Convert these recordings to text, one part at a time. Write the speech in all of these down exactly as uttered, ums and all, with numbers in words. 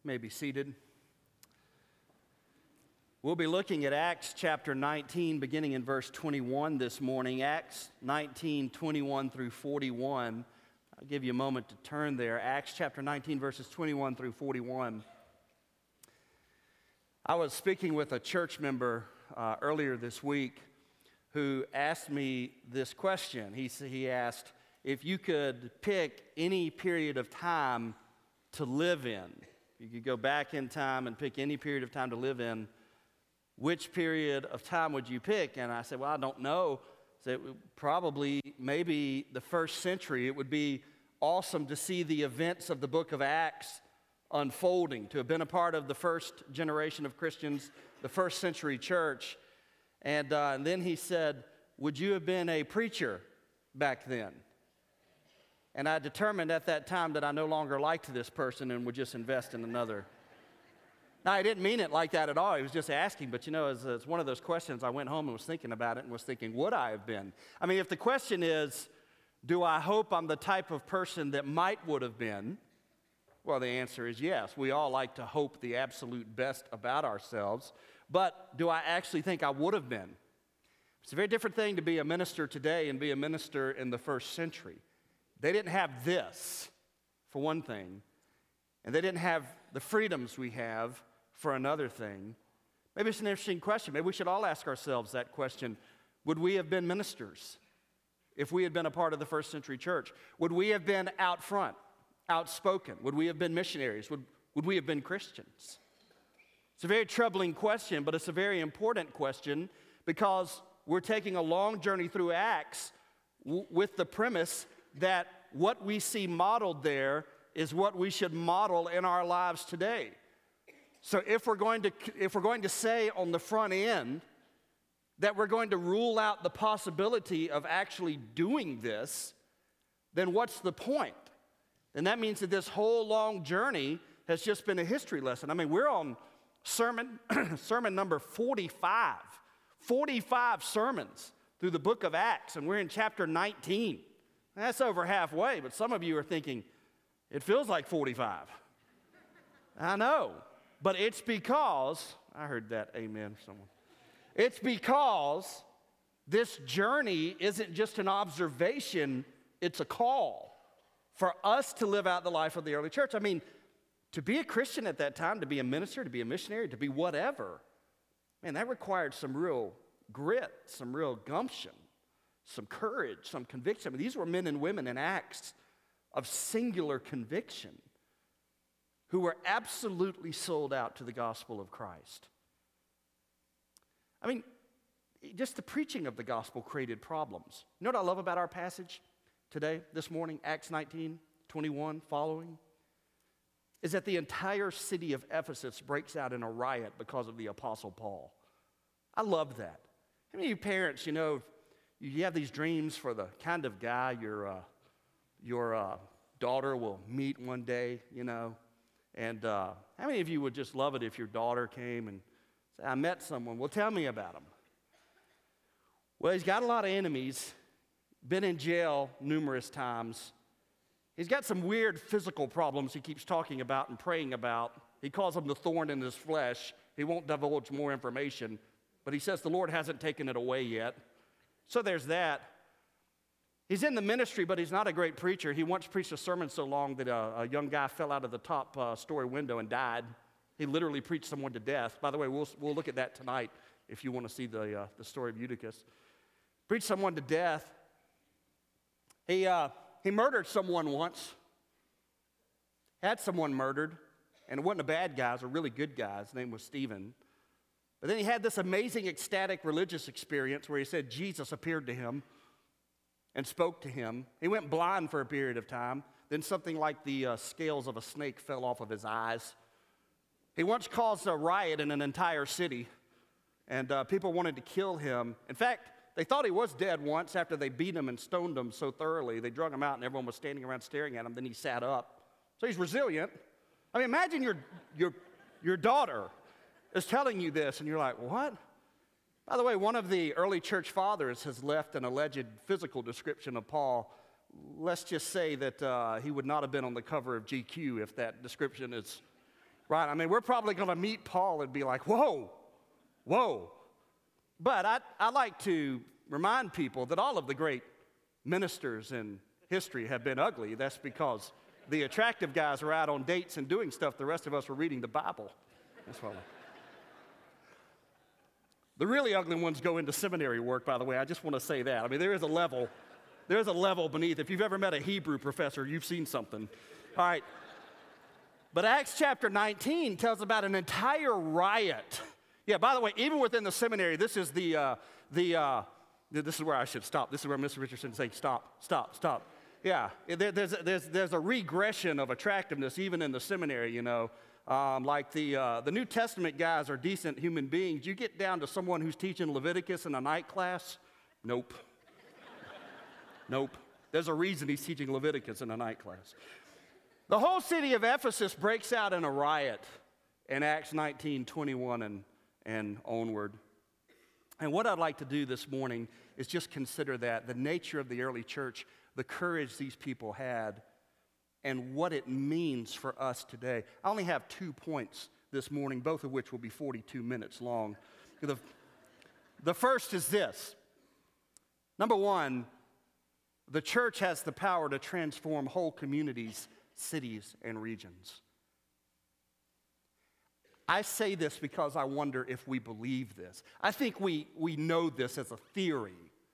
may be seated. We'll be looking at Acts chapter nineteen, beginning in verse twenty-one this morning. Acts nineteen, twenty-one through forty-one. I'll give you a moment to turn there. Acts chapter nineteen, verses twenty-one through forty-one. I was speaking with a church member uh, earlier this week who asked me this question. He, he asked if you could pick any period of time to live in. You could go back in time and pick any period of time to live in. Which period of time would you pick? And I said, well, I don't know. So it would probably, maybe the first century. It would be awesome to see the events of the book of Acts unfolding, to have been a part of the first generation of Christians, the first century church. And, uh, and then he said, would you have been a preacher back then? And I determined at that time that I no longer liked this person and would just invest in another. Now, I didn't mean it like that at all. He was just asking. But, you know, it's, it's one of those questions. I went home and was thinking about it and was thinking, would I have been? I mean, if the question is, do I hope I'm the type of person that might would have been? Well, the answer is yes. We all like to hope the absolute best about ourselves. But do I actually think I would have been? It's a very different thing to be a minister today and be a minister in the first century. They didn't have this, for one thing, and they didn't have the freedoms we have, for another thing. Maybe it's an interesting question. Maybe we should all ask ourselves that question. Would we have been ministers if we had been a part of the first century church? Would we have been out front, outspoken? Would we have been missionaries? Would, would we have been Christians? It's a very troubling question, but it's a very important question because we're taking a long journey through Acts w- with the premise that what we see modeled there is what we should model in our lives today. So if we're going to if we're going to say on the front end that we're going to rule out the possibility of actually doing this, then what's the point? And that means that this whole long journey has just been a history lesson. I mean, we're on sermon sermon number forty-five. forty-five sermons through the book of Acts, and we're in chapter nineteen. That's over halfway, but some of you are thinking, it feels like forty-five. I know. But it's because, I heard that amen from someone. It's because this journey isn't just an observation, it's a call for us to live out the life of the early church. I mean, to be a Christian at that time, to be a minister, to be a missionary, to be whatever, man, that required some real grit, some real gumption, some courage, some conviction. I mean, these were men and women in Acts of singular conviction, who were absolutely sold out to the gospel of Christ. I mean, just the preaching of the gospel created problems. You know what I love about our passage today, this morning, Acts nineteen, twenty-one, following? Is that the entire city of Ephesus breaks out in a riot because of the Apostle Paul. I love that. How many of you parents, you know, you have these dreams for the kind of guy your, uh, your uh, daughter will meet one day, you know? And uh, how many of you would just love it if your daughter came and said, I met someone. Well, tell me about him. Well, he's got a lot of enemies, been in jail numerous times. He's got some weird physical problems he keeps talking about and praying about. He calls them the thorn in his flesh. He won't divulge more information, but he says the Lord hasn't taken it away yet. So there's that. He's in the ministry, but he's not a great preacher. He once preached a sermon so long that a, a young guy fell out of the top uh, story window and died. He literally preached someone to death. By the way, we'll, we'll look at that tonight if you want to see the, uh, the story of Eutychus. Preached someone to death. He, uh, he murdered someone once. Had someone murdered, and it wasn't a bad guy. It was a really good guy. His name was Stephen. But then he had this amazing ecstatic religious experience where he said Jesus appeared to him and spoke to him. He went blind for a period of time. Then something like the uh, scales of a snake fell off of his eyes. He once caused a riot in an entire city, and uh, people wanted to kill him. In fact, they thought he was dead once after they beat him and stoned him so thoroughly. They drug him out, and everyone was standing around staring at him. Then he sat up. So he's resilient. I mean, imagine your, your, your daughter is telling you this, and you're like, what? By the way, one of the early church fathers has left an alleged physical description of Paul. Let's just say that uh, he would not have been on the cover of G Q if that description is Right? I mean, we're probably going to meet Paul and be like, whoa, whoa. But I, I like to remind people that all of the great ministers in history have been ugly. That's because the attractive guys are out on dates and doing stuff. The rest of us are reading the Bible. That's why. The really ugly ones go into seminary work, by the way. I just want to say that. I mean, there is a level, there is a level beneath. If you've ever met a Hebrew professor, you've seen something. All right. But Acts chapter nineteen tells about an entire riot. Yeah, by the way, even within the seminary, this is the, uh, the uh, this is where I should stop. This is where Mister Richardson saying, stop, stop, stop. Yeah, there, there's, there's, there's a regression of attractiveness even in the seminary, you know. Um, like the, uh, the New Testament guys are decent human beings. You get down to someone who's teaching Leviticus in a night class, nope. Nope. There's a reason he's teaching Leviticus in a night class. The whole city of Ephesus breaks out in a riot in Acts nineteen, twenty-one and, and onward. And what I'd like to do this morning is just consider that, the nature of the early church, the courage these people had, and what it means for us today. I only have two points this morning, both of which will be forty-two minutes long. The, the first is this. Number one, the church has the power to transform whole communities, cities, and regions. I say this because I wonder if we believe this. I think we, we know this as a theory.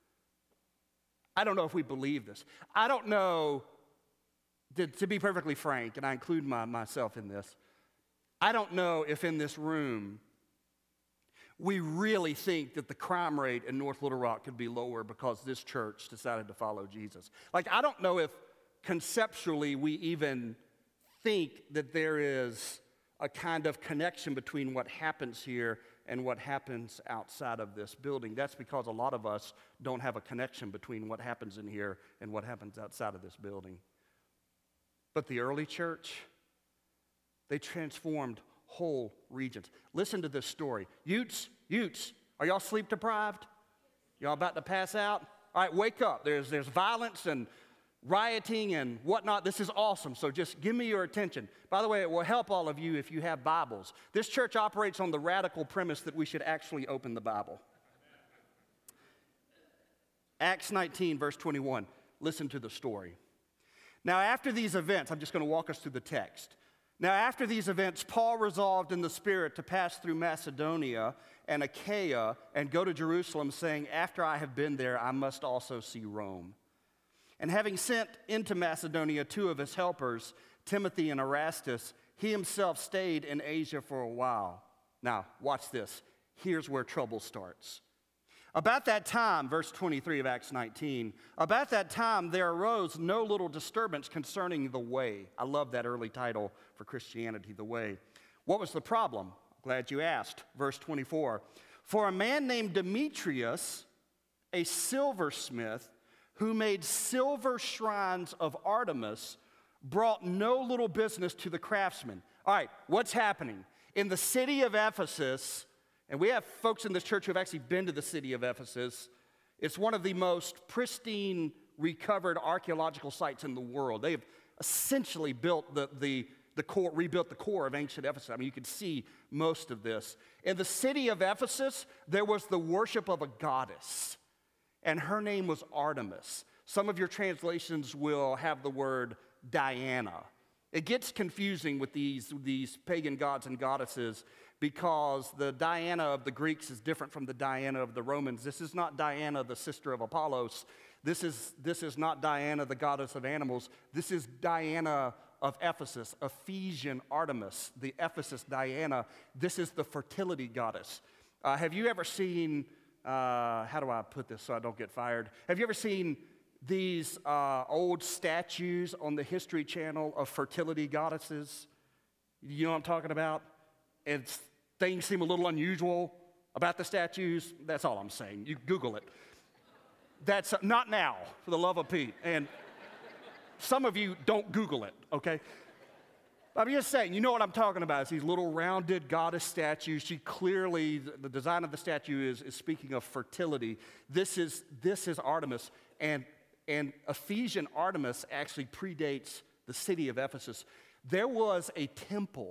I don't know if we believe this. I don't know, to, to be perfectly frank, and I include my, myself in this, I don't know if in this room we really think that the crime rate in North Little Rock could be lower because this church decided to follow Jesus. Like, I don't know if conceptually we even think that there is a kind of connection between what happens here and what happens outside of this building. That's because a lot of us don't have a connection between what happens in here and what happens outside of this building. But the early church, they transformed whole regions. Listen to this story. Utes, Utes, are y'all sleep deprived? Y'all about to pass out? All right, wake up. There's, there's violence and rioting and whatnot. This is awesome, so just give me your attention. By the way, it will help all of you if you have Bibles. This church operates on the radical premise that we should actually open the Bible. Acts nineteen, verse twenty-one. Listen to the story. Now, after these events, I'm just going to walk us through the text. Now, after these events, Paul resolved in the Spirit to pass through Macedonia and Achaia and go to Jerusalem, saying, after I have been there, I must also see Rome. And having sent into Macedonia two of his helpers, Timothy and Erastus, he himself stayed in Asia for a while. Now, watch this. Here's where trouble starts. About that time, verse twenty-three of Acts nineteen, about that time there arose no little disturbance concerning the way. I love that early title for Christianity, the way. What was the problem? Glad you asked. Verse twenty-four. For a man named Demetrius, a silversmith, who made silver shrines of Artemis, brought no little business to the craftsmen. All right, what's happening? In the city of Ephesus, and we have folks in this church who have actually been to the city of Ephesus. It's one of the most pristine, recovered archaeological sites in the world. They have essentially built the, the, the core, rebuilt the core of ancient Ephesus. I mean, you can see most of this. In the city of Ephesus, there was the worship of a goddess, and her name was Artemis. Some of your translations will have the word Diana. It gets confusing with these, these pagan gods and goddesses because the Diana of the Greeks is different from the Diana of the Romans. This is not Diana, the sister of Apollos. This is, this is not Diana, the goddess of animals. This is Diana of Ephesus, Ephesian Artemis, the Ephesus Diana. This is the fertility goddess. Uh, have you ever seen, uh, how do I put this so I don't get fired? Have you ever seen these uh, old statues on the History Channel of fertility goddesses? You know what I'm talking about? And things seem a little unusual about the statues. That's all I'm saying. You Google it. That's uh, not now, for the love of Pete. And some of you don't Google it, okay? I'm just saying, you know what I'm talking about. It's these little rounded goddess statues. She clearly, the design of the statue is, is speaking of fertility. This is, this is Artemis. And, and Ephesian Artemis actually predates the city of Ephesus. There was a temple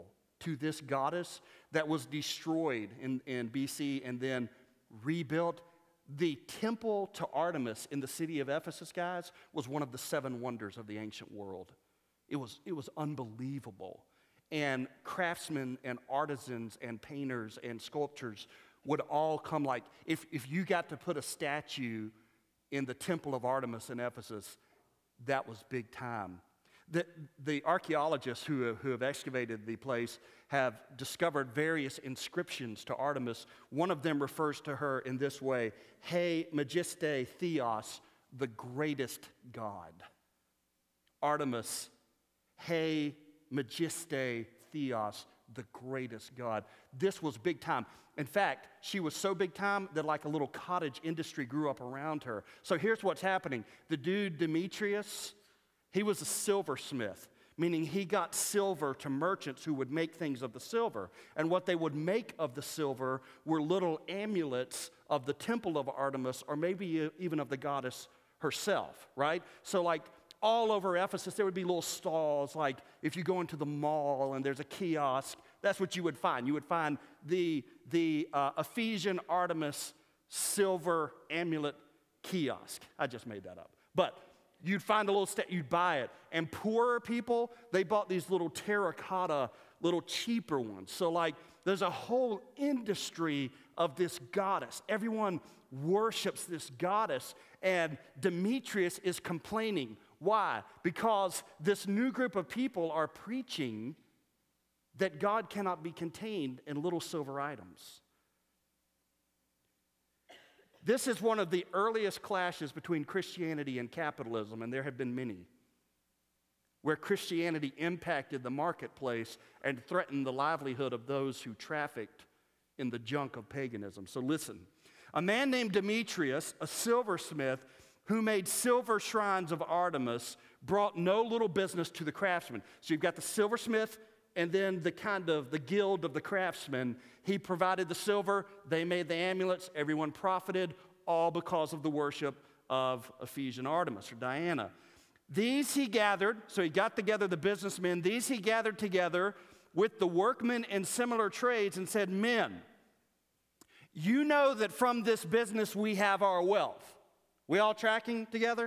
to this goddess that was destroyed in, in B C and then rebuilt. The temple to Artemis in the city of Ephesus, guys, was one of the seven wonders of the ancient world. It was, it was unbelievable. And craftsmen and artisans and painters and sculptors would all come. Like, if, if you got to put a statue in the temple of Artemis in Ephesus, that was big time. The, the archaeologists who have, who have excavated the place have discovered various inscriptions to Artemis. One of them refers to her in this way: He Magiste Theos, the greatest God. Artemis, He Magiste Theos, the greatest God. This was big time. In fact, she was so big time that like a little cottage industry grew up around her. So here's what's happening. The dude Demetrius, he was a silversmith, meaning he got silver to merchants who would make things of the silver. And what they would make of the silver were little amulets of the temple of Artemis, or maybe even of the goddess herself, right? So like all over Ephesus, there would be little stalls. Like if you go into the mall and there's a kiosk, that's what you would find. You would find the, the uh, Ephesian Artemis silver amulet kiosk. I just made that up. But you'd find a little, st- you'd buy it. And poorer people, they bought these little terracotta, little cheaper ones. So like there's a whole industry of this goddess. Everyone worships this goddess. And Demetrius is complaining. Why? Because this new group of people are preaching that God cannot be contained in little silver items. This is one of the earliest clashes between Christianity and capitalism, and there have been many, where Christianity impacted the marketplace and threatened the livelihood of those who trafficked in the junk of paganism. So listen, a man named Demetrius, a silversmith, who made silver shrines of Artemis, brought no little business to the craftsmen. So you've got the silversmith and then the kind of the guild of the craftsmen. He provided the silver, they made the amulets, everyone profited, all because of the worship of Ephesian Artemis or Diana. These he gathered, so he got together the businessmen, these he gathered together with the workmen in similar trades and said, men, you know that from this business we have our wealth. We all tracking together?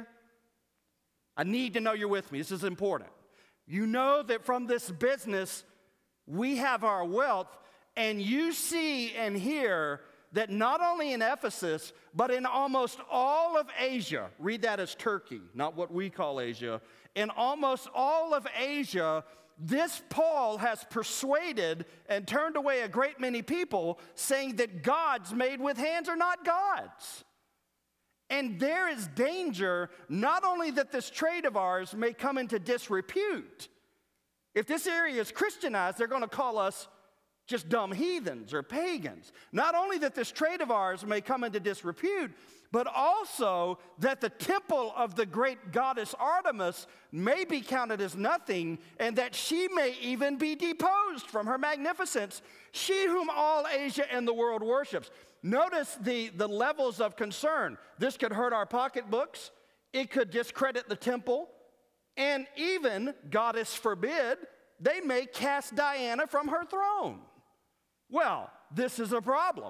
I need to know you're with me. This is important. You know that from this business we have our wealth, and you see and hear that not only in Ephesus, but in almost all of Asia, read that as Turkey, not what we call Asia, in almost all of Asia, this Paul has persuaded and turned away a great many people, saying that gods made with hands are not gods. And there is danger not only that this trade of ours may come into disrepute. If this area is Christianized, they're going to call us just dumb heathens or pagans. Not only that this trade of ours may come into disrepute, but also that the temple of the great goddess Artemis may be counted as nothing, and that she may even be deposed from her magnificence, she whom all Asia and the world worships. Notice the, the levels of concern. This could hurt our pocketbooks. It could discredit the temple. And even, goddess forbid, they may cast Diana from her throne. Well, this is a problem.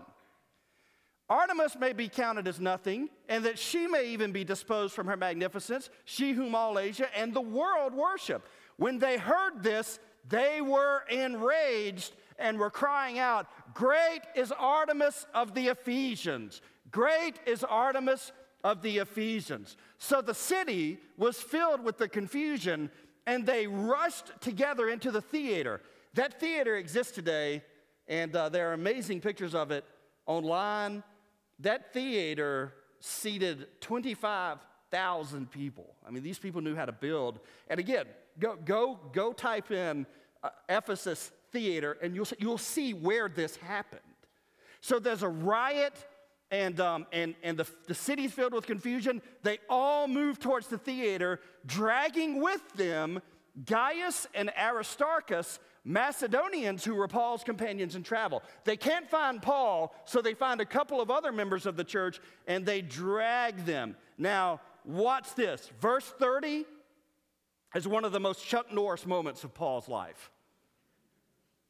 Artemis may be counted as nothing, and that she may even be disposed from her magnificence, she whom all Asia and the world worship. When they heard this, they were enraged and were crying out, "Great is Artemis of the Ephesians! Great is Artemis of the Ephesians!" So the city was filled with the confusion, and they rushed together into the theater. That theater exists today, and uh, there are amazing pictures of it online. That theater seated twenty-five thousand people. I mean, these people knew how to build. And again, go go go type in uh, Ephesus theater, and you'll you'll see where this happened. So there's a riot, and um, and and the the city's filled with confusion. They all move towards the theater, dragging with them Gaius and Aristarchus, Macedonians who were Paul's companions in travel. They can't find Paul, so they find a couple of other members of the church, and they drag them. Now, watch this. Verse thirty is one of the most Chuck Norris moments of Paul's life.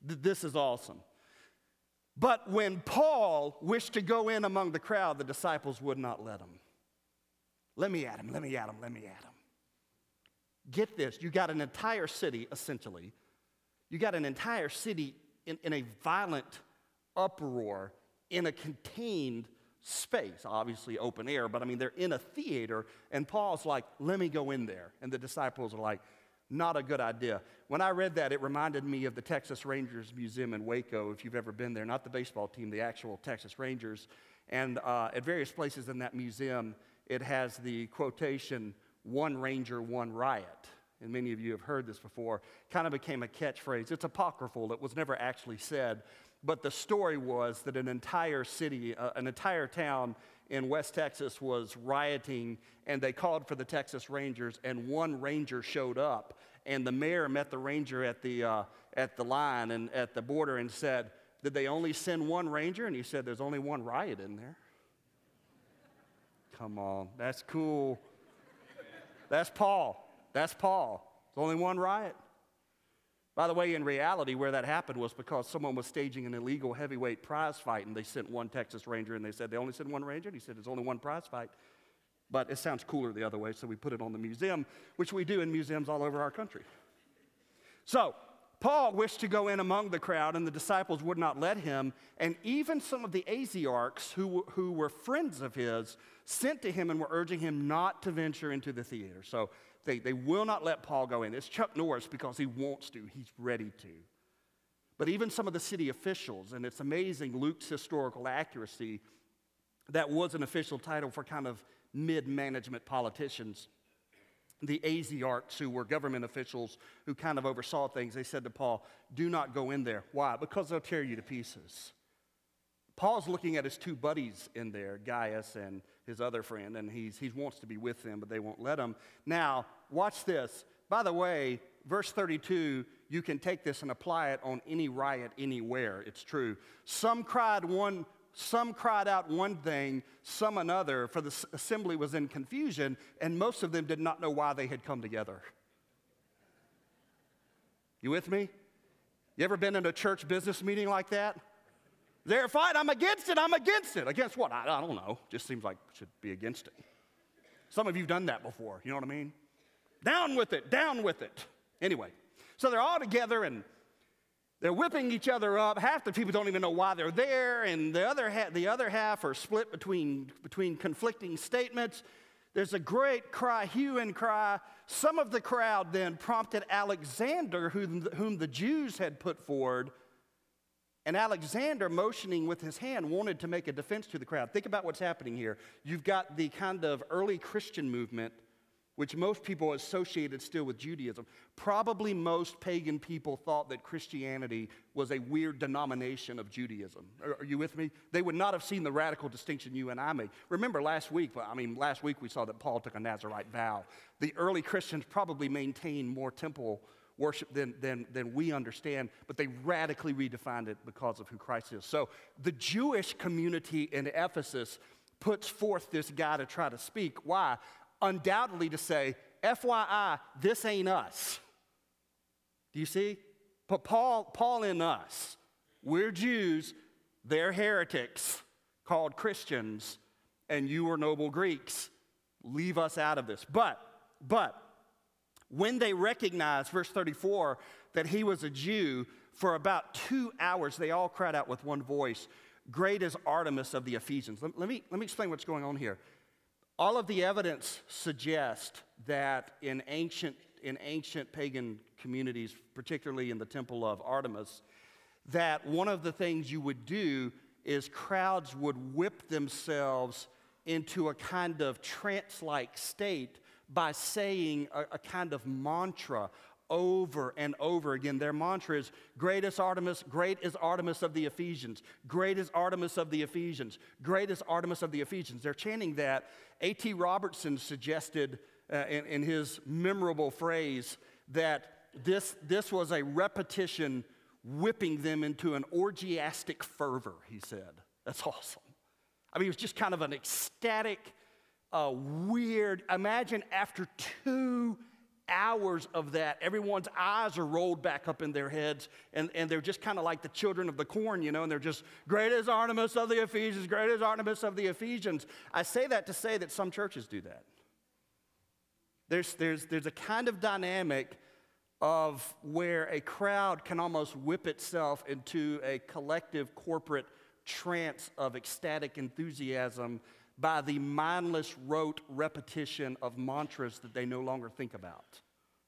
th- this is awesome. But when Paul wished to go in among the crowd, the disciples would not let him. Let me at him, let me at him, let me at him. Get this, you got an entire city, essentially. You got an entire city in, in a violent uproar in a contained space, obviously open air, but I mean, they're in a theater, and Paul's like, let me go in there. And the disciples are like, not a good idea. When I read that, it reminded me of the Texas Rangers Museum in Waco, if you've ever been there, not the baseball team, the actual Texas Rangers. And uh, at various places in that museum, it has the quotation, one ranger, one riot. And many of you have heard this before. Kind of became a catchphrase. It's apocryphal. It was never actually said. But the story was that an entire city, uh, an entire town in West Texas was rioting, and they called for the Texas Rangers, and one ranger showed up, and the mayor met the ranger at the, uh, at the line and at the border and said, did they only send one ranger? And he said, there's only one riot in there. Come on, that's cool. That's Paul. That's Paul. There's only one riot. By the way, in reality, where that happened was because someone was staging an illegal heavyweight prize fight, and they sent one Texas Ranger, and they said, they only sent one Ranger? And he said, there's only one prize fight. But it sounds cooler the other way, so we put it on the museum, which we do in museums all over our country. So, Paul wished to go in among the crowd, and the disciples would not let him, and even some of the Asiarchs, who, who were friends of his, sent to him and were urging him not to venture into the theater. So, They, they will not let Paul go in. It's Chuck Norris because he wants to. He's ready to. But even some of the city officials, and it's amazing Luke's historical accuracy, that was an official title for kind of mid-management politicians. The Asiarchs, who were government officials who kind of oversaw things, they said to Paul, do not go in there. Why? Because they'll tear you to pieces. Paul's looking at his two buddies in there, Gaius and his other friend, and he's, he wants to be with them, but they won't let him. Now, watch this. By the way, verse thirty-two, you can take this and apply it on any riot anywhere. It's true. Some cried one, some cried out one thing, some another, for the assembly was in confusion, and most of them did not know why they had come together. You with me? You ever been in a church business meeting like that? They're fine, I'm against it, I'm against it. Against what? I, I don't know. Just seems like it should be against it. Some of you have done that before, you know what I mean? Down with it, down with it. Anyway, so they're all together and they're whipping each other up. Half the people don't even know why they're there, and the other, ha- the other half are split between, between conflicting statements. There's a great cry, hue and cry. Some of the crowd then prompted Alexander, whom, whom the Jews had put forward. And Alexander, motioning with his hand, wanted to make a defense to the crowd. Think about what's happening here. You've got the kind of early Christian movement, which most people associated still with Judaism. Probably most pagan people thought that Christianity was a weird denomination of Judaism. Are, are you with me? They would not have seen the radical distinction you and I made. Remember last week, I mean, last week we saw that Paul took a Nazirite vow. The early Christians probably maintained more temple worship than, than, than we understand, but they radically redefined it because of who Christ is. So the Jewish community in Ephesus puts forth this guy to try to speak. Why? Undoubtedly to say, F Y I, this ain't us. Do you see? But Paul, Paul and us, we're Jews, they're heretics called Christians, and you are noble Greeks. Leave us out of this. But, but, when they recognized, verse thirty-four, that he was a Jew, for about two hours they all cried out with one voice, great is Artemis of the Ephesians. Let, let, me, let me explain what's going on here. All of the evidence suggests that in ancient, in ancient pagan communities, particularly in the temple of Artemis, that one of the things you would do is crowds would whip themselves into a kind of trance-like state by saying a, a kind of mantra over and over again. Their mantra is, great is Artemis, great is Artemis of the Ephesians, great is Artemis of the Ephesians, great is Artemis of the Ephesians. They're chanting that. A T Robertson suggested uh, in, in his memorable phrase that this, this was a repetition whipping them into an orgiastic fervor, he said. That's awesome. I mean, it was just kind of an ecstatic, uh, weird, imagine after two hours of that. Everyone's eyes are rolled back up in their heads, and, and they're just kind of like the children of the corn, you know, and they're just, great is Artemis of the Ephesians, great is Artemis of the Ephesians. I say that to say that some churches do that. There's, there's, there's a kind of dynamic of where a crowd can almost whip itself into a collective corporate trance of ecstatic enthusiasm by the mindless rote repetition of mantras that they no longer think about.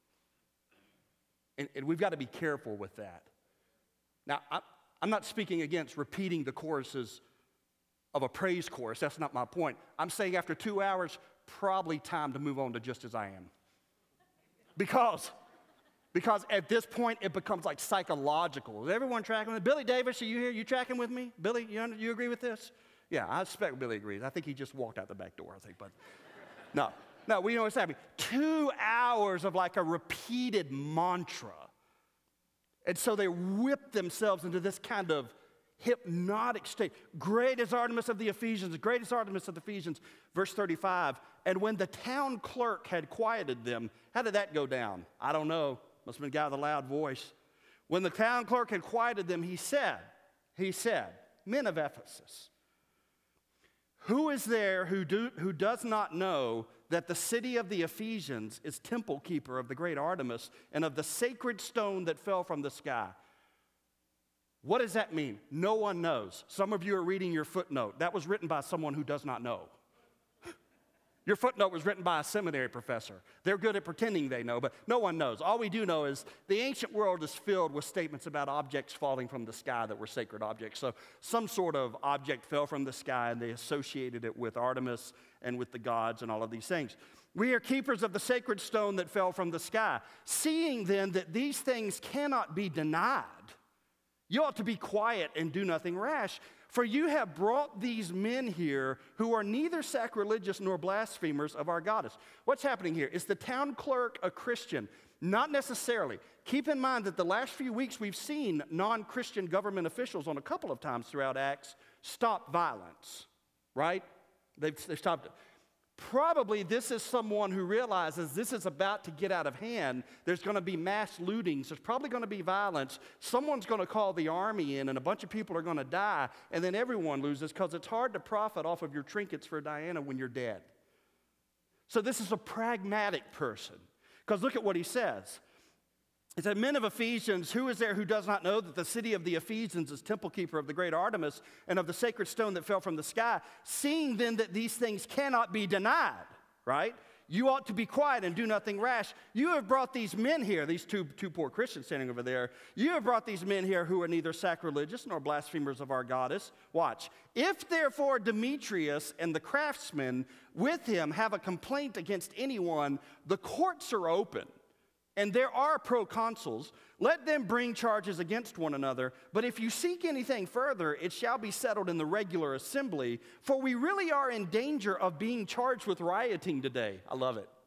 And, and we've got to be careful with that. Now, I, I'm not speaking against repeating the choruses of a praise chorus. That's not my point. I'm saying after two hours, probably time to move on to Just As I Am. Because, because at this point, it becomes like psychological. Is everyone tracking with me? Billy Davis, are you here? You tracking with me? Billy, you, under, you agree with this? Yeah, I suspect Billy agrees. I think he just walked out the back door, I think. But no, no, we know what's happening. Two hours of like a repeated mantra. And so they whip themselves into this kind of hypnotic state. Great is Artemis of the Ephesians, great is Artemis of the Ephesians. Verse thirty-five, and when the town clerk had quieted them, how did that go down? I don't know. Must have been a guy with a loud voice. When the town clerk had quieted them, he said, he said, men of Ephesus, who is there who, do, who does not know that the city of the Ephesians is temple keeper of the great Artemis and of the sacred stone that fell from the sky? What does that mean? No one knows. Some of you are reading your footnote. That was written by someone who does not know. Your footnote was written by a seminary professor. They're good at pretending they know, but no one knows. All we do know is the ancient world is filled with statements about objects falling from the sky that were sacred objects. So some sort of object fell from the sky, and they associated it with Artemis and with the gods and all of these things. We are keepers of the sacred stone that fell from the sky. Seeing then that these things cannot be denied, you ought to be quiet and do nothing rash. For you have brought these men here who are neither sacrilegious nor blasphemers of our goddess. What's happening here? Is the town clerk a Christian? Not necessarily. Keep in mind that the last few weeks we've seen non-Christian government officials on a couple of times throughout Acts stop violence, right? They've, they've stopped it. Probably this is someone who realizes this is about to get out of hand. There's going to be mass lootings. There's probably going to be violence. Someone's going to call the army in, and a bunch of people are going to die, and then everyone loses because it's hard to profit off of your trinkets for Diana when you're dead. So this is a pragmatic person, because look at what he says. He said, men of Ephesians, who is there who does not know that the city of the Ephesians is temple keeper of the great Artemis and of the sacred stone that fell from the sky? Seeing then that these things cannot be denied, right? You ought to be quiet and do nothing rash. You have brought these men here, these two, two poor Christians standing over there. You have brought these men here who are neither sacrilegious nor blasphemers of our goddess. Watch. If therefore Demetrius and the craftsmen with him have a complaint against anyone, the courts are open. And there are proconsuls, let them bring charges against one another. But if you seek anything further, it shall be settled in the regular assembly. For we really are in danger of being charged with rioting today. I love it.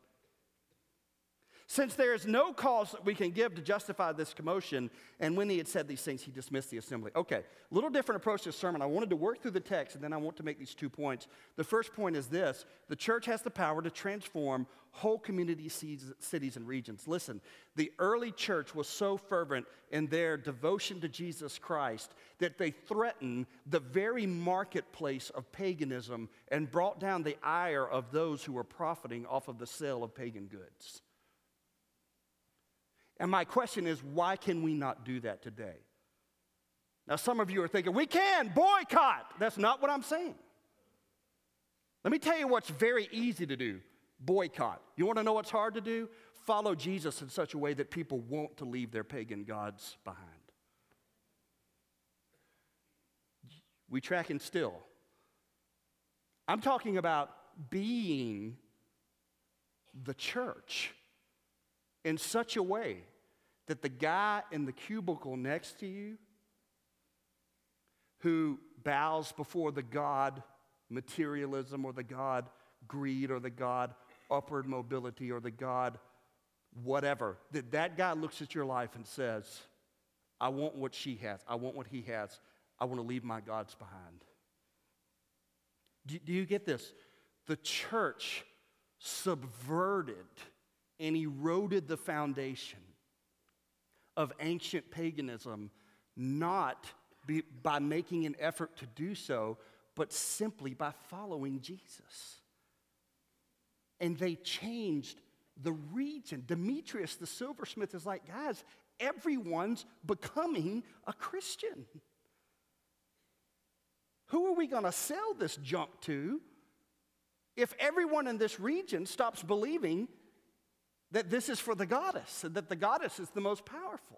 Since there is no cause that we can give to justify this commotion, and when he had said these things, he dismissed the assembly. Okay, a little different approach to the sermon. I wanted to work through the text, and then I want to make these two points. The first point is this: the church has the power to transform whole community cities and regions. Listen, the early church was so fervent in their devotion to Jesus Christ that they threatened the very marketplace of paganism and brought down the ire of those who were profiting off of the sale of pagan goods. And my question is, why can we not do that today? Now, some of you are thinking, we can, boycott. That's not what I'm saying. Let me tell you what's very easy to do. Boycott. You want to know what's hard to do? Follow Jesus in such a way that people want to leave their pagan gods behind. We tracking still. I'm talking about being the church in such a way that the guy in the cubicle next to you who bows before the god materialism or the god greed or the god upward mobility or the god whatever, that that guy looks at your life and says, I want what she has, I want what he has, I want to leave my gods behind. Do, do you get this? The church subverted and eroded the foundation of ancient paganism, not be, by making an effort to do so, but simply by following Jesus. And they changed the region. Demetrius, the silversmith, is like, guys, everyone's becoming a Christian. Who are we going to sell this junk to if everyone in this region stops believing that this is for the goddess and that the goddess is the most powerful?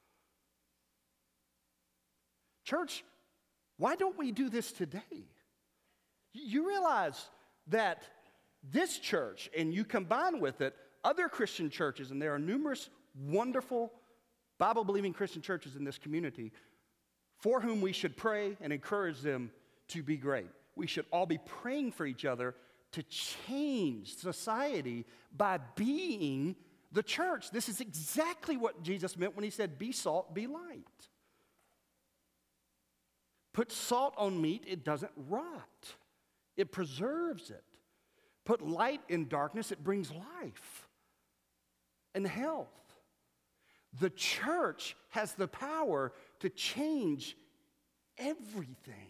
Church, why don't we do this today? You realize that this church, and you combine with it other Christian churches, and there are numerous wonderful Bible-believing Christian churches in this community for whom we should pray and encourage them to be great. We should all be praying for each other to change society by being the church. This is exactly what Jesus meant when he said, be salt, be light. Put salt on meat, it doesn't rot. It preserves it. Put light in darkness, it brings life and health. The church has the power to change everything.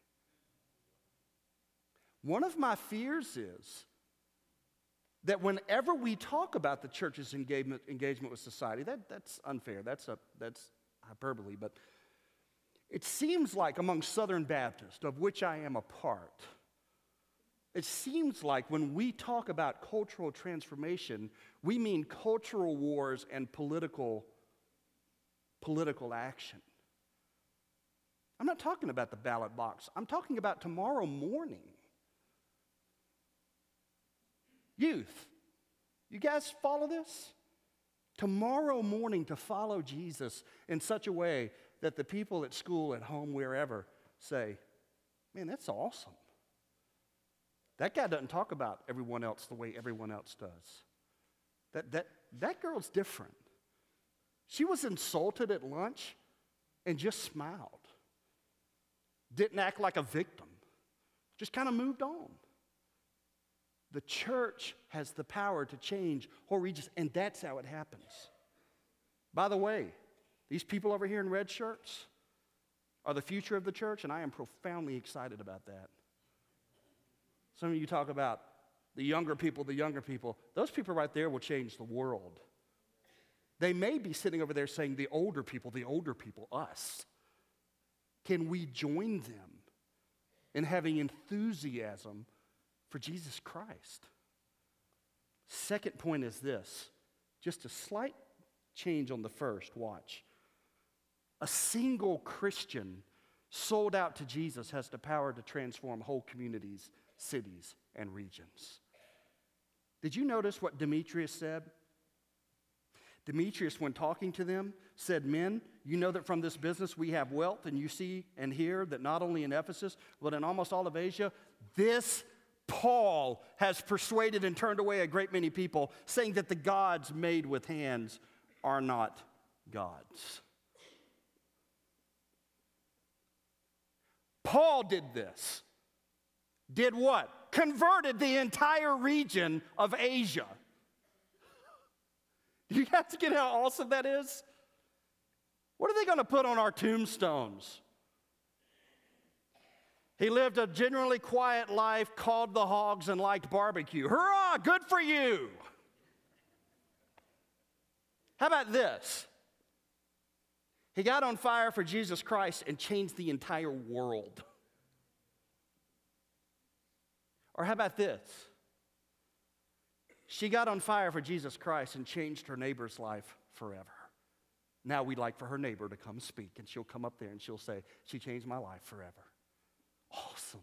One of my fears is that whenever we talk about the church's engagement, engagement with society, that, that's unfair, that's, a, that's hyperbole, but it seems like among Southern Baptists, of which I am a part, it seems like when we talk about cultural transformation, we mean cultural wars and political, political action. I'm not talking about the ballot box. I'm talking about tomorrow morning. Youth, you guys follow this? Tomorrow morning to follow Jesus in such a way that the people at school, at home, wherever say, man, that's awesome. That guy doesn't talk about everyone else the way everyone else does. That, that, that girl's different. She was insulted at lunch and just smiled. Didn't act like a victim. Just kind of moved on. The church has the power to change whole regions, and that's how it happens. By the way, these people over here in red shirts are the future of the church, and I am profoundly excited about that. Some of you talk about the younger people, the younger people. Those people right there will change the world. They may be sitting over there saying, the older people, the older people, us. Can we join them in having enthusiasm for Jesus Christ? Second point is this, just a slight change on the first, watch. A single Christian sold out to Jesus has the power to transform whole communities, cities, and regions. Did you notice what Demetrius said? Demetrius, when talking to them, said, men, you know that from this business we have wealth, and you see and hear that not only in Ephesus, but in almost all of Asia, this Paul has persuaded and turned away a great many people, saying that the gods made with hands are not gods. Paul did this. Did what? Converted the entire region of Asia. Do you guys get how awesome that is? What are they going to put on our tombstones? He lived a generally quiet life, called the hogs, and liked barbecue. Hurrah, good for you. How about this? He got on fire for Jesus Christ and changed the entire world. Or how about this? She got on fire for Jesus Christ and changed her neighbor's life forever. Now we'd like for her neighbor to come speak, and she'll come up there and she'll say, she changed my life forever. Awesome.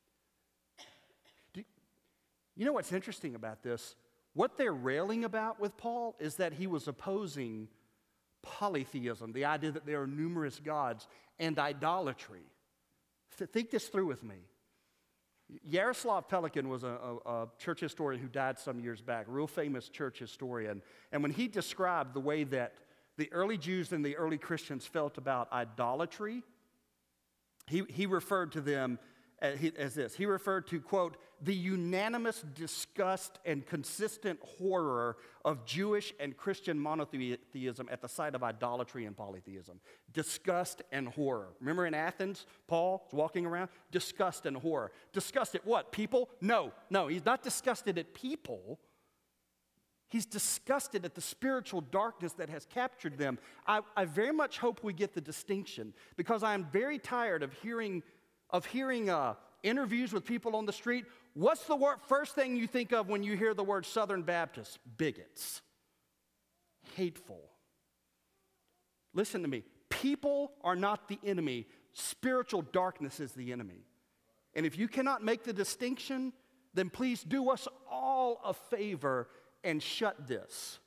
Do, you know what's interesting about this? What they're railing about with Paul is that he was opposing polytheism, the idea that there are numerous gods, and idolatry. Th- think this through with me. Yaroslav Pelikan was a, a, a church historian who died some years back, a real famous church historian. And when he described the way that the early Jews and the early Christians felt about idolatry, he, he referred to them as this. He referred to, quote, the unanimous disgust and consistent horror of Jewish and Christian monotheism at the sight of idolatry and polytheism. Disgust and horror. Remember in Athens, Paul was walking around? Disgust and horror. Disgust at what? People? No, no, he's not disgusted at people. He's disgusted at the spiritual darkness that has captured them. I, I very much hope we get the distinction, because I am very tired of hearing of hearing uh, interviews with people on the street. What's the word, first thing you think of when you hear the word Southern Baptist? Bigots. Hateful. Listen to me. People are not the enemy. Spiritual darkness is the enemy. And if you cannot make the distinction, then please do us all a favor and shut this.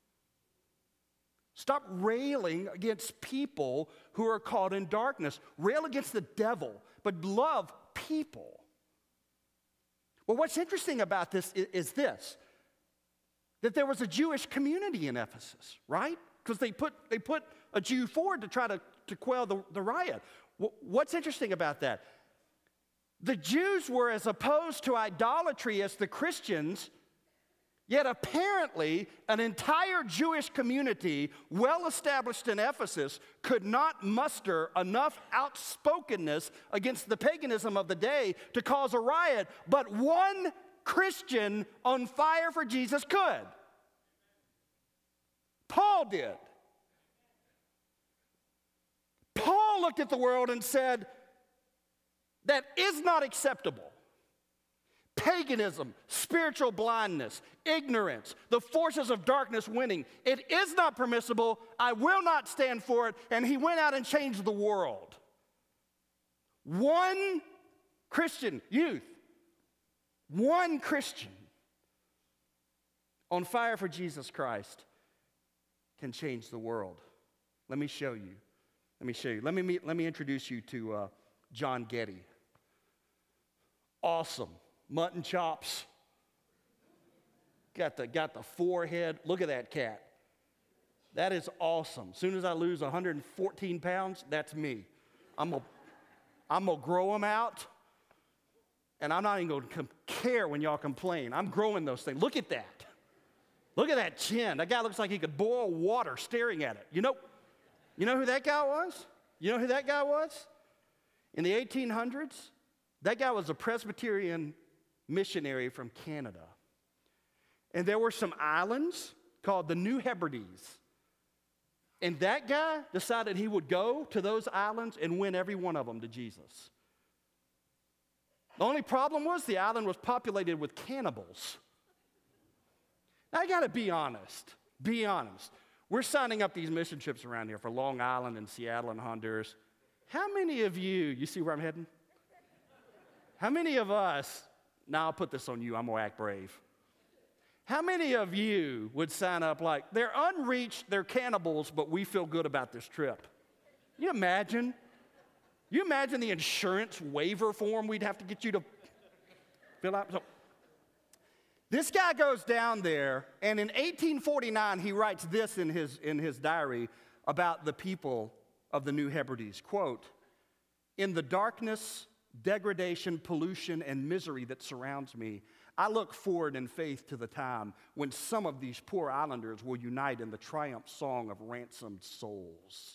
Stop railing against people who are caught in darkness. Rail against the devil, but love people. Well, what's interesting about this is, is this, that there was a Jewish community in Ephesus, right? Because they put, they put a Jew forward to try to, to quell the, the riot. What's interesting about that? The Jews were as opposed to idolatry as the Christians. Yet apparently, an entire Jewish community, well established in Ephesus, could not muster enough outspokenness against the paganism of the day to cause a riot, but one Christian on fire for Jesus could. Paul did. Paul looked at the world and said, that is not acceptable. Paganism, spiritual blindness, ignorance, the forces of darkness winning. It is not permissible. I will not stand for it. And he went out and changed the world. One Christian youth, one Christian on fire for Jesus Christ can change the world. Let me show you. Let me show you. Let me meet, let me introduce you to uh, John Getty. Awesome. Mutton chops. Got the, got the forehead. Look at that cat. That is awesome. As soon as I lose one hundred fourteen pounds, that's me. I'm going I'm to grow them out, and I'm not even going to care when y'all complain. I'm growing those things. Look at that. Look at that chin. That guy looks like he could boil water staring at it. You know, you know who that guy was? You know who that guy was? In the eighteen hundreds, that guy was a Presbyterian missionary from Canada. And there were some islands called the New Hebrides. And that guy decided he would go to those islands and win every one of them to Jesus. The only problem was the island was populated with cannibals. Now, I got to be honest. Be honest. We're signing up these mission trips around here for Long Island and Seattle and Honduras. How many of you, you see where I'm heading? How many of us, now I'll put this on you, I'm going to act brave. How many of you would sign up like, they're unreached, they're cannibals, but we feel good about this trip? You imagine? You imagine the insurance waiver form we'd have to get you to fill out? So, this guy goes down there, and in eighteen forty-nine, he writes this in his, in his diary about the people of the New Hebrides. Quote, "In the darkness, degradation, pollution, and misery that surrounds me, I look forward in faith to the time when some of these poor islanders will unite in the triumph song of ransomed souls."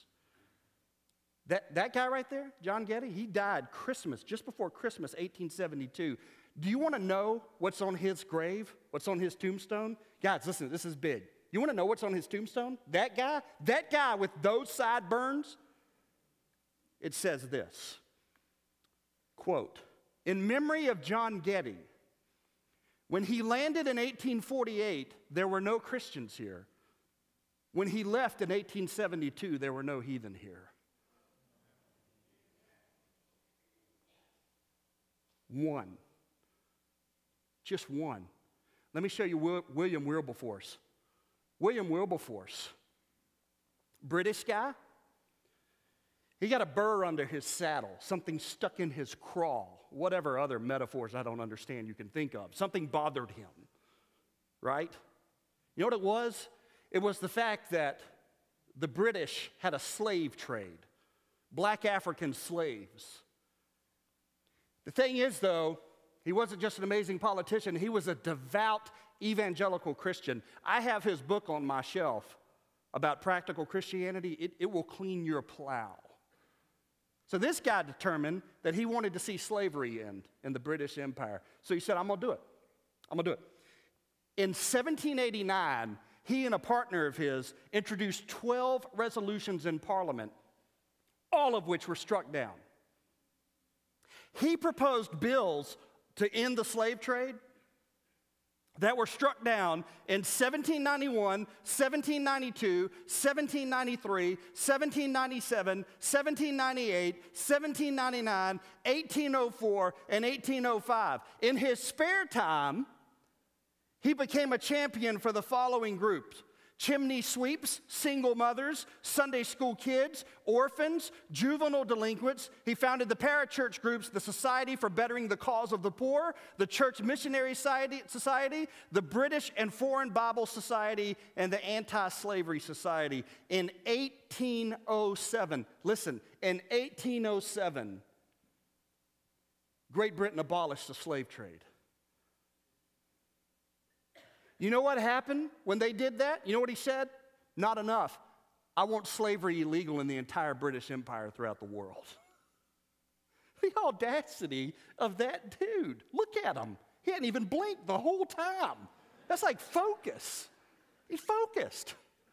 That, that guy right there, John Getty, he died Christmas, just before Christmas, eighteen seventy-two. Do you want to know what's on his grave? What's on his tombstone? Guys, listen, this is big. You want to know what's on his tombstone? That guy, that guy with those sideburns, it says this, quote, "In memory of John Getty, when he landed in eighteen forty-eight, there were no Christians here. When he left in eighteen seventy-two, there were no heathen here." One. Just one. Let me show you William Wilberforce. William Wilberforce, British guy. He got a burr under his saddle, something stuck in his craw, whatever other metaphors I don't understand you can think of. Something bothered him, right? You know what it was? It was the fact that the British had a slave trade, black African slaves. The thing is, though, he wasn't just an amazing politician, he was a devout evangelical Christian. I have his book on my shelf about practical Christianity. It, it will clean your plow. So this guy determined that he wanted to see slavery end in the British Empire. So he said, I'm going to do it. I'm going to do it. In seventeen eighty-nine, he and a partner of his introduced twelve resolutions in Parliament, all of which were struck down. He proposed bills to end the slave trade that were struck down in seventeen ninety-one, seventeen ninety-two, seventeen ninety-three, seventeen ninety-seven, seventeen ninety-eight, seventeen ninety-nine, eighteen oh four, and eighteen oh five. In his spare time, he became a champion for the following groups: chimney sweeps, single mothers, Sunday school kids, orphans, juvenile delinquents. He founded the parachurch groups, the Society for Bettering the Cause of the Poor, the Church Missionary Society, Society, the British and Foreign Bible Society, and the Anti-Slavery Society. In eighteen oh seven, listen, in eighteen oh seven, Great Britain abolished the slave trade. You know what happened when they did that? You know what he said? Not enough. I want slavery illegal in the entire British Empire throughout the world. The audacity of that dude. Look at him. He hadn't even blinked the whole time. That's like focus. He's focused.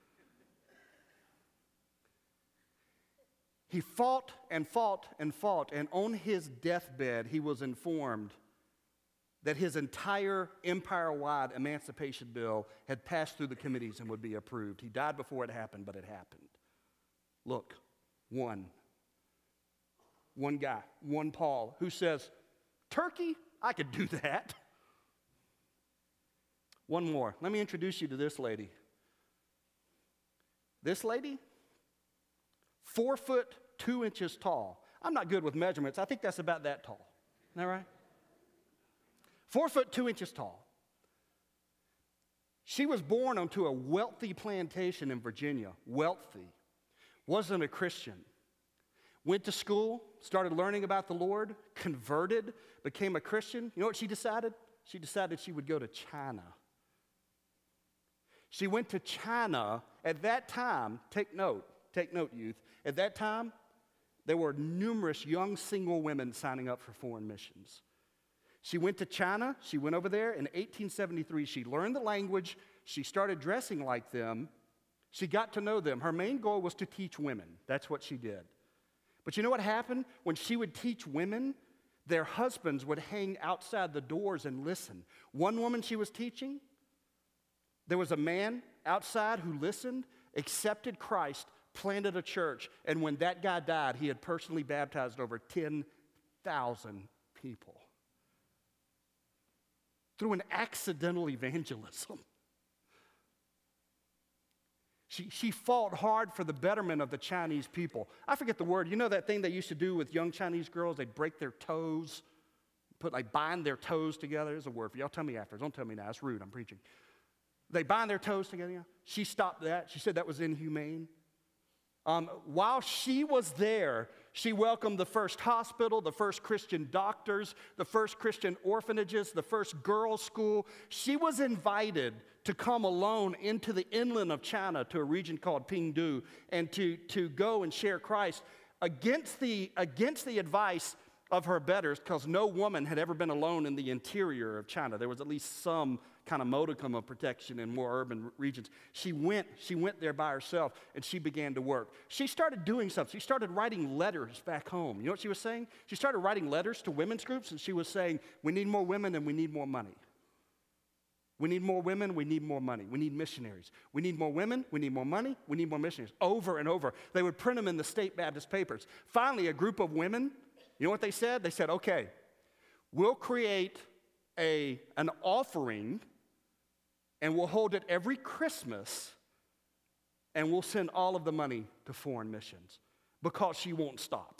He fought and fought and fought, and on his deathbed, he was informed that his entire empire-wide emancipation bill had passed through the committees and would be approved. He died before it happened, but it happened. Look, one. One guy, one Paul, who says, Turkey, I could do that. One more. Let me introduce you to this lady. This lady, four foot, two inches tall. I'm not good with measurements. I think that's about that tall. Isn't that right? Four foot two inches tall. She was born onto a wealthy plantation in Virginia. Wealthy. Wasn't a Christian. Went to school, started learning about the Lord, converted, became a Christian. You know what she decided? She decided she would go to China. She went to China. At that time, take note, take note, youth. At that time, there were numerous young single women signing up for foreign missions. She went to China. She went over there. In eighteen seventy-three, she learned the language. She started dressing like them. She got to know them. Her main goal was to teach women. That's what she did. But you know what happened? When she would teach women, their husbands would hang outside the doors and listen. One woman she was teaching, there was a man outside who listened, accepted Christ, planted a church, and when that guy died, he had personally baptized over ten thousand people. Through an accidental evangelism. She, she fought hard for the betterment of the Chinese people. I forget the word. You know that thing they used to do with young Chinese girls? They'd break their toes, put like bind their toes together. There's a word for you. Y'all tell me afterwards. Don't tell me now. It's rude. I'm preaching. They bind their toes together. She stopped that. She said that was inhumane. Um, while she was there, she welcomed the first hospital, the first Christian doctors, the first Christian orphanages, the first girls' school. She was invited to come alone into the inland of China to a region called Pingdu and to, to go and share Christ against the, against the advice of her betters, because no woman had ever been alone in the interior of China. There was at least some kind of modicum of protection in more urban regions. She went, she went there by herself, and she began to work. She started doing something. She started writing letters back home. You know what she was saying? She started writing letters to women's groups, and she was saying, we need more women and we need more money. We need more women, we need more money. We need missionaries. We need more women, we need more money, we need more missionaries. Over and over. They would print them in the state Baptist papers. Finally, a group of women, you know what they said? They said, okay, we'll create a, an offering and we'll hold it every Christmas and we'll send all of the money to foreign missions because she won't stop.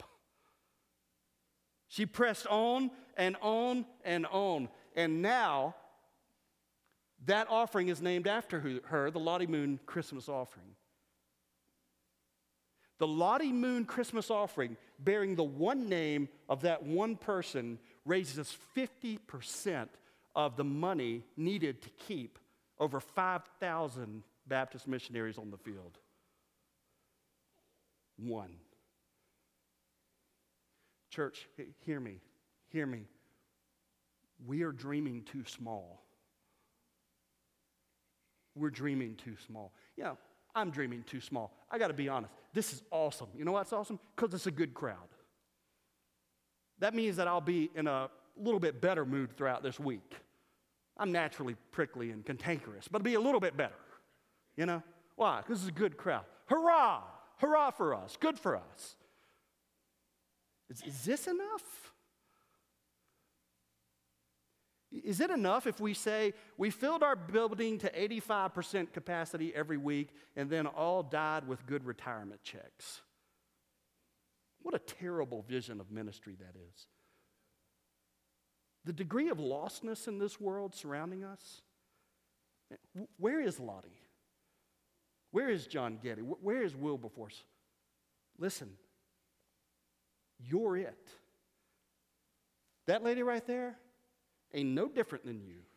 She pressed on and on and on. And now, that offering is named after her, the Lottie Moon Christmas offering. The Lottie Moon Christmas offering, bearing the one name of that one person, raises fifty percent of the money needed to keep over five thousand Baptist missionaries on the field. One. Church, hear me, hear me. We are dreaming too small. We're dreaming too small. Yeah, I'm dreaming too small. I got to be honest. This is awesome. You know what's awesome? Because it's a good crowd. That means that I'll be in a little bit better mood throughout this week. I'm naturally prickly and cantankerous, but it'll be a little bit better. You know? Why? Because it's a good crowd. Hurrah! Hurrah for us. Good for us. Is, is this enough? Is it enough if we say we filled our building to eighty-five percent capacity every week and then all died with good retirement checks? What a terrible vision of ministry that is. The degree of lostness in this world surrounding us, where is Lottie? Where is John Getty? Where is Wilberforce? Listen, you're it. That lady right there ain't no different than you.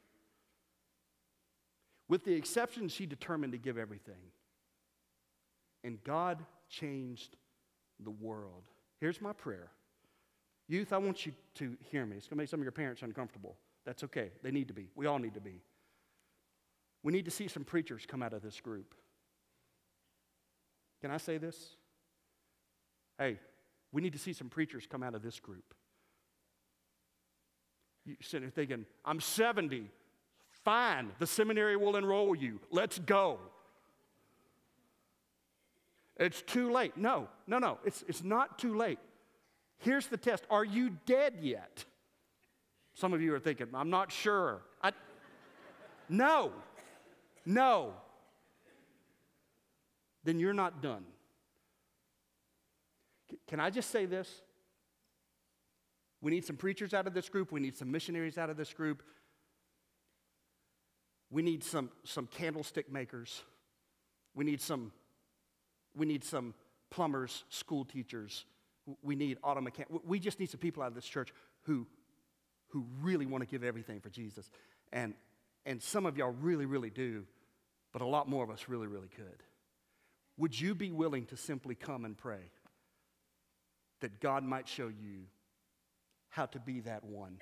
With the exception, she determined to give everything. And God changed the world. Here's my prayer. Youth, I want you to hear me. It's going to make some of your parents uncomfortable. That's okay. They need to be. We all need to be. We need to see some preachers come out of this group. Can I say this? Hey, we need to see some preachers come out of this group. You're sitting there thinking, I'm seventy. Fine, the seminary will enroll you. Let's go. It's too late. No, no, no. It's, it's not too late. Here's the test. Are you dead yet? Some of you are thinking, I'm not sure. I, no, no. Then you're not done. Can I just say this? We need some preachers out of this group. We need some missionaries out of this group. We need some, some candlestick makers. We need some, we need some plumbers, school teachers. We need auto mechanics. We just need some people out of this church who, who really want to give everything for Jesus. And, and some of y'all really, really do, but a lot more of us really, really could. Would you be willing to simply come and pray that God might show you how to be that one?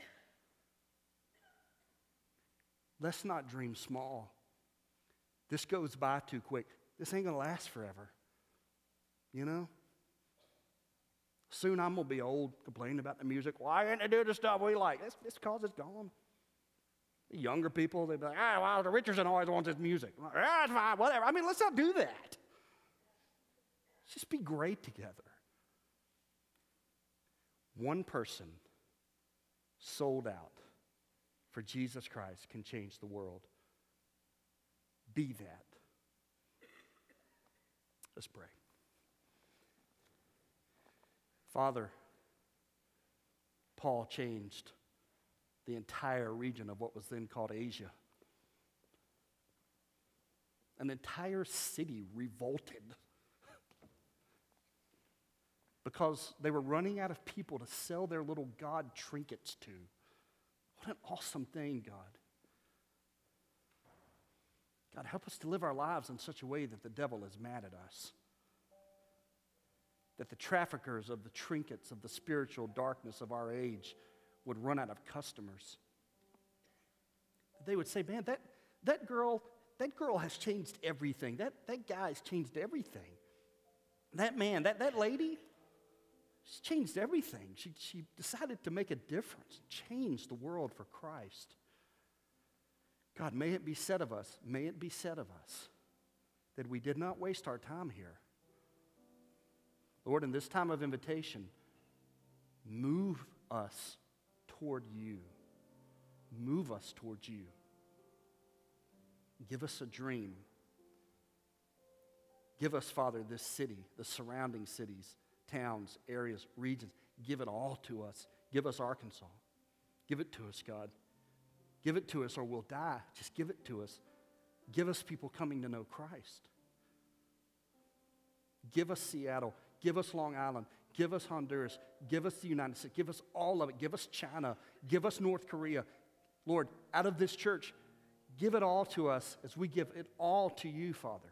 Let's not dream small. This goes by too quick. This ain't going to last forever. You know? Soon I'm going to be old, complaining about the music. Why can't they do the stuff we like? It's because it's gone. The younger people, they'd be like, ah, well, the Richardson always wants his music. I'm like, ah, it's fine, whatever. I mean, let's not do that. Let's just be great together. One person sold out for Jesus Christ can change the world. Be that. Let's pray. Father, Paul changed the entire region of what was then called Asia. An entire city revolted because they were running out of people to sell their little God trinkets to. What an awesome thing, God. God, help us to live our lives in such a way that the devil is mad at us. That the traffickers of the trinkets of the spiritual darkness of our age would run out of customers. They would say, man, that, that girl, that girl has changed everything. That, that guy has changed everything. That man, that, that lady, she's changed everything. She, she decided to make a difference, change the world for Christ. God, may it be said of us, may it be said of us that we did not waste our time here. Lord, in this time of invitation, move us toward you. Move us towards you. Give us a dream. Give us, Father, this city, the surrounding cities, towns, areas, regions. Give it all to us. Give us Arkansas. Give it to us, God. Give it to us or we'll die. Just give it to us. Give us people coming to know Christ. Give us Seattle. Give us Long Island. Give us Honduras. Give us the United States. Give us all of it. Give us China. Give us North Korea. Lord, out of this church, give it all to us as we give it all to you, Father.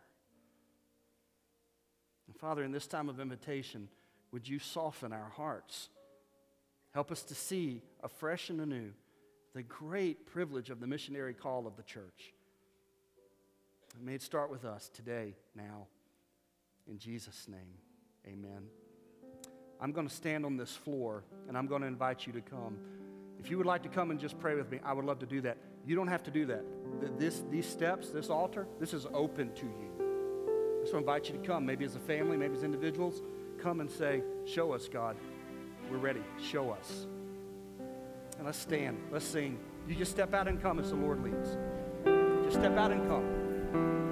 And Father, in this time of invitation, would you soften our hearts? Help us to see afresh and anew the great privilege of the missionary call of the church. And may it start with us today, now. In Jesus' name, amen. I'm going to stand on this floor, and I'm going to invite you to come. If you would like to come and just pray with me, I would love to do that. You don't have to do that. This, these steps, this altar, this is open to you. I just want to invite you to come, maybe as a family, maybe as individuals. Come and say, show us, God. We're ready. Show us. And let's stand. Let's sing. You just step out and come as the Lord leads. Just step out and come.